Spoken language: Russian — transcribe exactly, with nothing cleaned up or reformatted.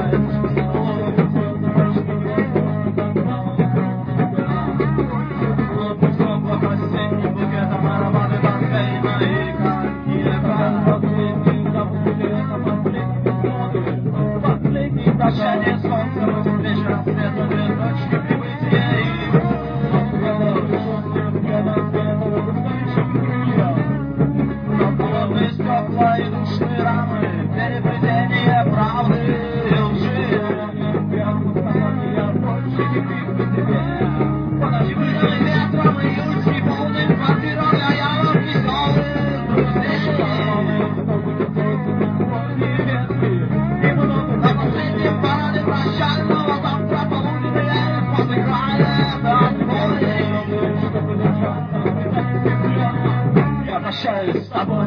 Прощание солнца, вечером светлые ночи прибытия и холодные стекла и душные рамы, переплетение правды и лжи. Я больше не приду к тебе. Подожди, выдали ветром и ючи, полным квартиром я явно веселых друзей. На последнем параде прощального завтра полуденные подыграет отбой. Я прощаюсь с тобой.